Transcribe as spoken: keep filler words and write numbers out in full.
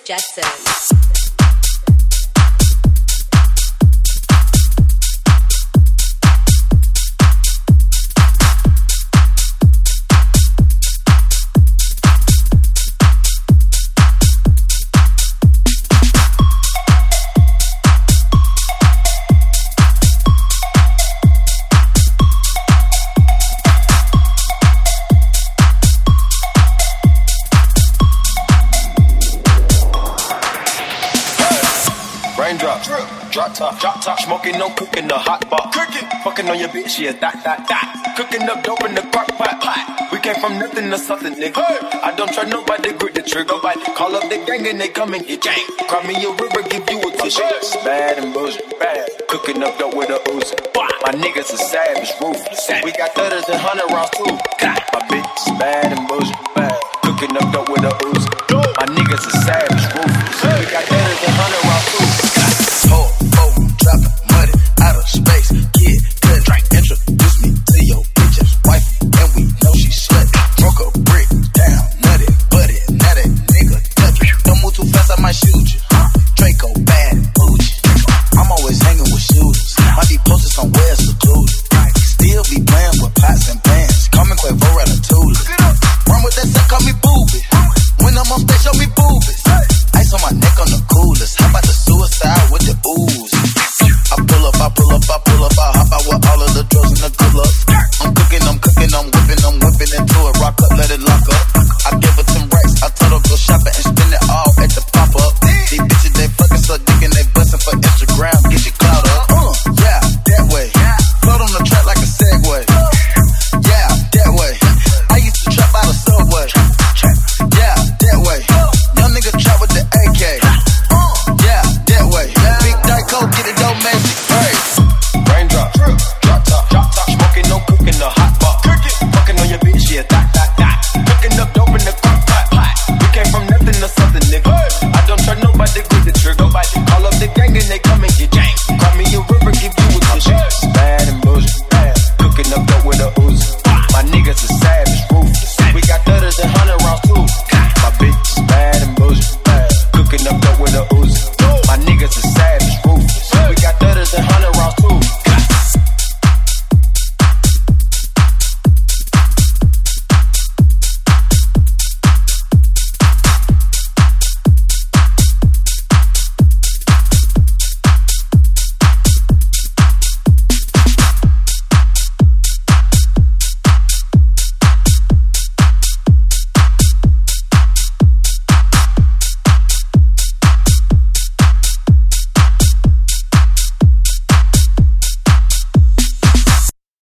Jetson. Raindrops, drop top, drop top, smoking, no cooking, the hot pot, cooking, fucking on your bitch, yeah, that, that, that, cooking up dope in the crock pot, pot. We came from nothing to something, nigga. Hey. I don't try nobody, grip the trigger, nobody. Call up the gang and they come and get gang. Cry me a river, give you a tissue. It's bad and bullshit, bad. Cooking up dope with a Uzi. My niggas are savage, ruthless. We got thudders and hundred rounds too. My bitch is bad and bullshit, bad. Cooking up dope with a Uzi. My niggas are savage.